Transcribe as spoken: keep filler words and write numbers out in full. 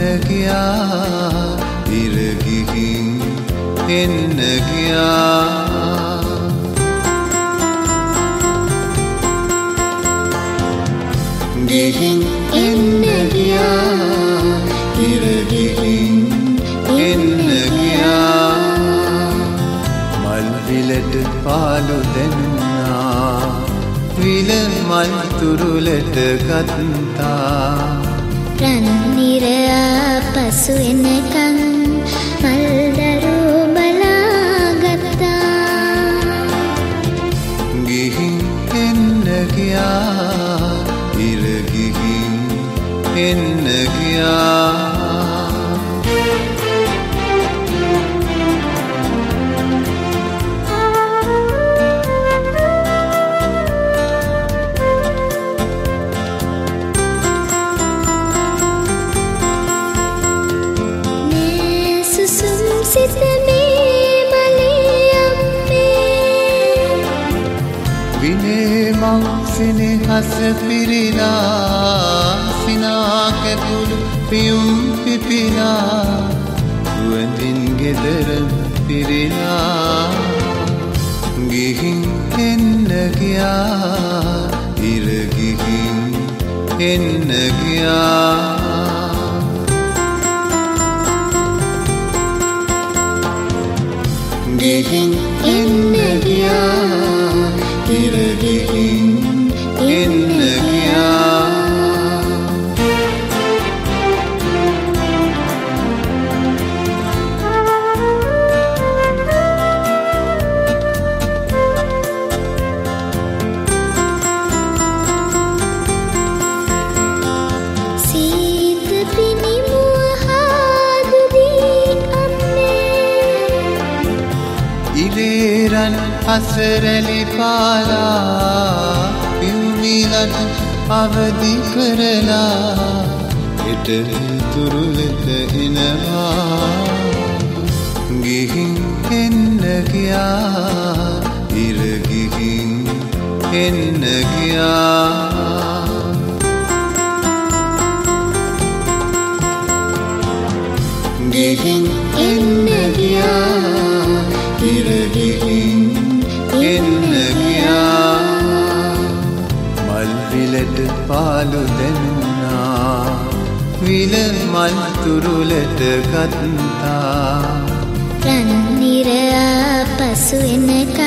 ගියා ඉර ගිහින් එන්න ගියා ගිහින් එන්න ගියා ඉර ගිහින් එන්න ගියා මල් විලට පාළු දැනුණා විල මල් තුරුලට ගත්තා රන් නිර ආපසු එනකන් මල්දරු බලාගත්තා ගිහින් එන්න ගියා ඉර ගිහින් එන්න ගියා සිනහස පිරිලා සිනා කැතුළු පියුම් පිපිලා සුවඳින් ගෙදර පිරිලා ගිහින් එන්න ගියා ඉර ගිහින් එන්න ගියා ගිහින් එන්න ගියා ඉර ගිහින් එන්න ගියා සීත පිනිමුව හාදුදී අම්මේ ඉරේරන් අසරලි පාලා පියුමිලට අවදි කරලා එට තුරුලට එනවා ගිහින් එන්න ගියා ඉර ගිහින් එන්න ගියා ගිහින් එන්න ගියා ඉර ගිහින් එන්න ගියා විලට පාළු දැනුණා විල මල් තුරුලට ගත්තා රන් නිර ආපසු එනකන්